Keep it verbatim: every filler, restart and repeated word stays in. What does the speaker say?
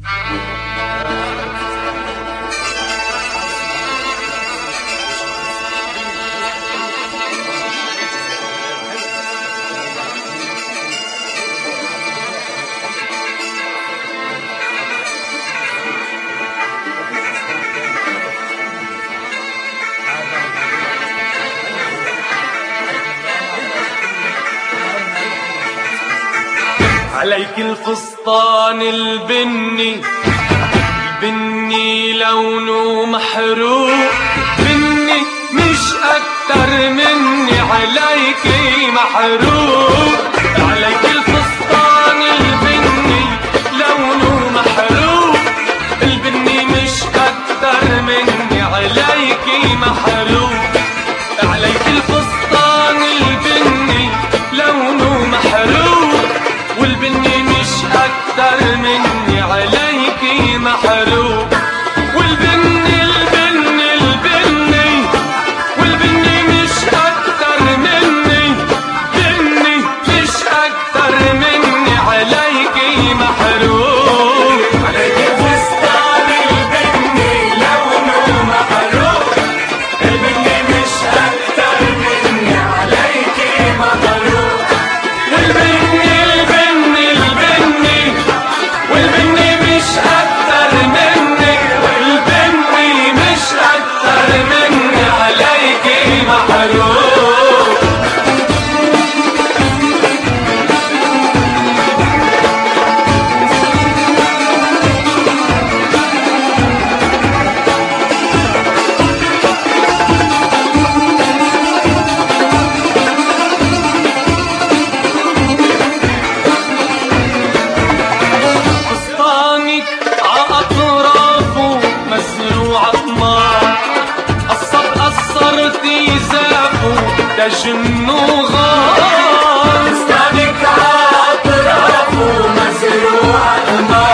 عليك الفستان البني، البني لونه محروق، بني مش أكتر مني، عليكي محروق. عليك الفستان البني لونه محروق، البني مش أكتر مني، عليكي محروق. عليك الفستان البني لونه محروق، والبني مش أكتر مني، عليكي محروق. والبني البني البني والبني مش أكتر مني، بني مش أكتر مني، عليكي محروق. عليك الفستان البني لونه محروق، البني مش أكتر مني، عليكي محروق. والبني والبني مش أكتر مني، والبني مش أكتر مني، عليكي محروق. دجن وغار، فستانك عاطرافه مزروع نار.